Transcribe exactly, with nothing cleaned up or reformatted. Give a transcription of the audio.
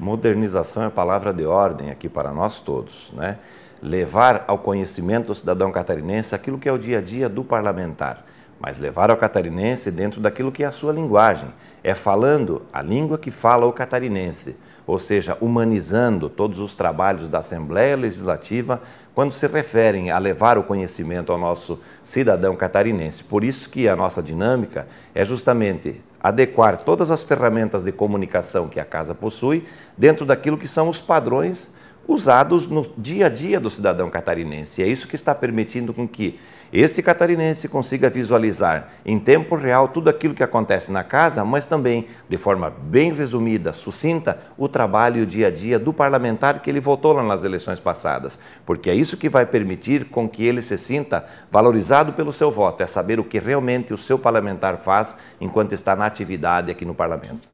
Modernização é palavra de ordem aqui para nós todos, né? Levar ao conhecimento do cidadão catarinense aquilo que é o dia a dia do parlamentar, mas levar ao catarinense dentro daquilo que é a sua linguagem. É falando a língua que fala o catarinense, ou seja, humanizando todos os trabalhos da Assembleia Legislativa quando se referem a levar o conhecimento ao nosso cidadão catarinense. Por isso que a nossa dinâmica é justamente adequar todas as ferramentas de comunicação que a Casa possui dentro daquilo que são os padrões usados no dia a dia do cidadão catarinense. E é isso que está permitindo com que esse catarinense consiga visualizar em tempo real tudo aquilo que acontece na casa, mas também, de forma bem resumida, sucinta, o trabalho e o dia a dia do parlamentar que ele votou lá nas eleições passadas. Porque é isso que vai permitir com que ele se sinta valorizado pelo seu voto, é saber o que realmente o seu parlamentar faz enquanto está na atividade aqui no parlamento.